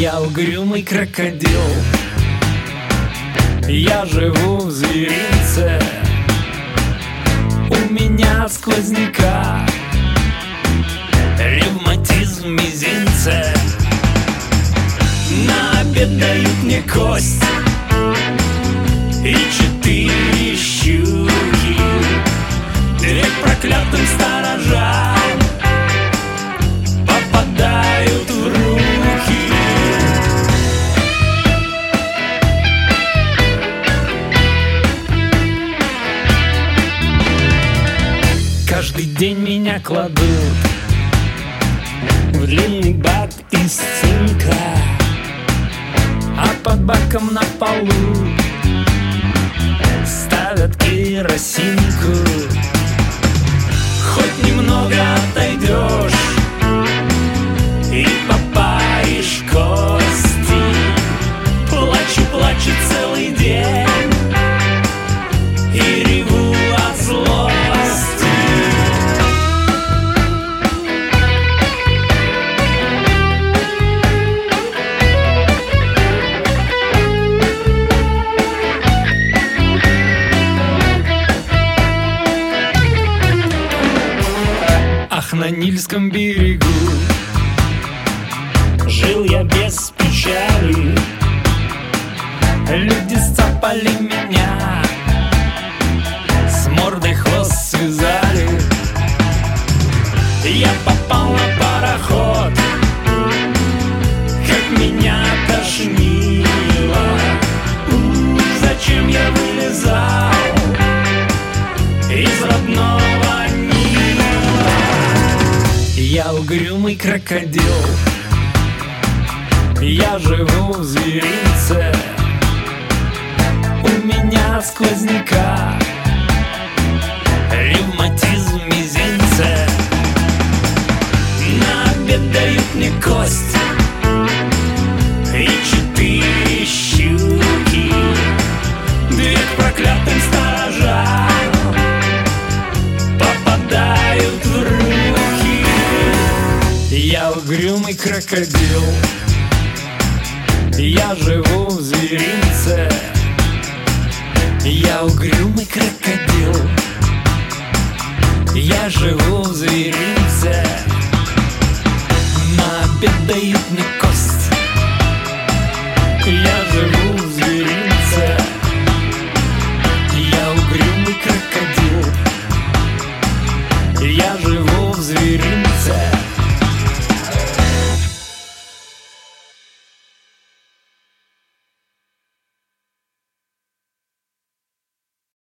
Я угрюмый крокодил, я живу в зверинце, у меня от сквозняка ревматизм мизинца. На обед дают мне кость и 4 щуки, 2 проклятым сторожам попадают в руки. Каждый день меня кладут в длинный бак из цинка, а под баком на полу ставят керосинку. Хоть немного отойдешь и попаришь кости. Плачу целый день и реву от злости. На Нильском берегу жил я без печали. Люди сцапали меня, с мордой хвост связали. Я попал на пароход, как меня тошнило. Зачем я вылезал из родного? Я угрюмый крокодил, я живу в зверинце, у меня от сквозняка ревматизм мизинца. На обед дают мне кость и 4 щуки, 2 к проклятым сторожам попадают в руки. Я угрюмый крокодил, я живу в зверинце. Я угрюмый крокодил, я живу в зверинце. На обед дают мне кость, я живу в зверинце. Я угрюмый крокодил, я живу в зверинце.